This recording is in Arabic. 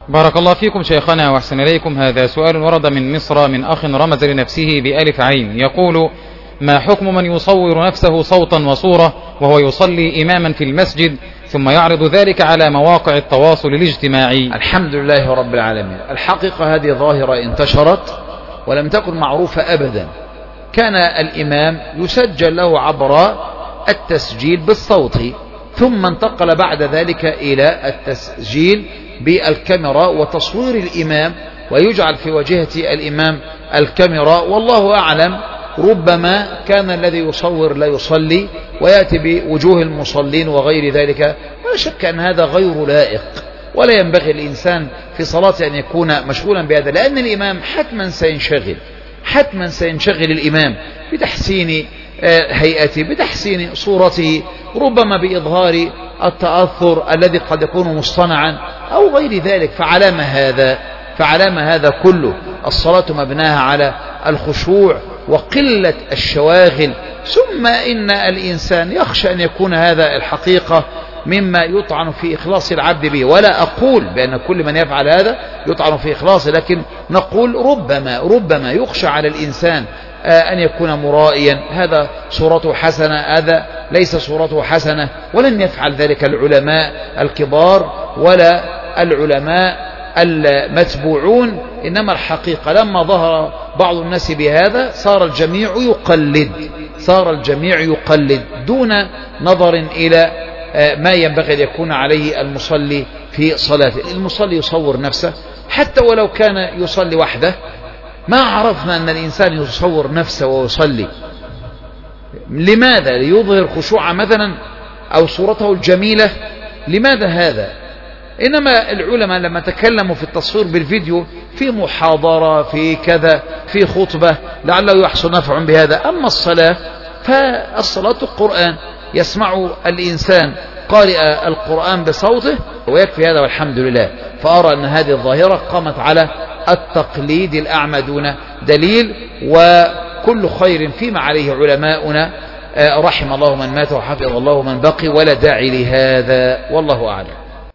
بارك الله فيكم شيخنا وأحسن إليكم. هذا سؤال ورد من مصر من أخ رمز لنفسه بألف عين، يقول: ما حكم من يصور نفسه صوتا وصورة وهو يصلي إماما في المسجد ثم يعرض ذلك على مواقع التواصل الاجتماعي؟ الحمد لله رب العالمين. الحقيقة هذه ظاهرة انتشرت ولم تكن معروفة أبدا. كان الإمام يسجل له عبر التسجيل بالصوت، ثم انتقل بعد ذلك إلى التسجيل بالكاميرا وتصوير الإمام، ويجعل في وجهة الإمام الكاميرا، والله أعلم ربما كان الذي يصور لا يصلي ويأتي بوجوه المصلين وغير ذلك. ولا شك أن هذا غير لائق، ولا ينبغي الإنسان في صلاته أن يكون مشغولا بهذا، لأن الإمام حتما سينشغل الإمام بتحسين هيئته، بتحسين صورته، ربما بإظهار التأثر الذي قد يكون مصطنعا أو غير ذلك. فعلام هذا كله الصلاة مبناها على الخشوع وقلة الشواغل. ثم إن الإنسان يخشى أن يكون هذا الحقيقة مما يطعن في إخلاص العبد به، ولا أقول بأن كل من يفعل هذا يطعن في إخلاصه، لكن نقول ربما يخشى على الإنسان أن يكون مرائيا، هذا صورته حسنة، هذا ليس صورته حسنة. ولن يفعل ذلك العلماء الكبار ولا العلماء المتبوعون، إنما الحقيقة لما ظهر بعض الناس بهذا صار الجميع يقلد دون نظر إلى ما ينبغي أن يكون عليه المصلي في صلاته. المصلي يصور نفسه حتى ولو كان يصلي وحده. ما عرفنا أن الإنسان يصور نفسه ويصلي، لماذا؟ ليظهر خشوع مثلا أو صورته الجميلة، لماذا هذا؟ إنما العلماء لما تكلموا في التصوير بالفيديو في محاضرة، في كذا، في خطبة، لعله يحصل نفع بهذا. أما الصلاة فالصلاة القرآن، يسمع الإنسان قارئ القرآن بصوته ويكفي هذا والحمد لله. فأرى أن هذه الظاهرة قامت على التقليد الأعمى دون دليل، وكل خير فيما عليه علماؤنا، رحم الله من مات وحفظ الله من بقي، ولا داعي لهذا، والله أعلم.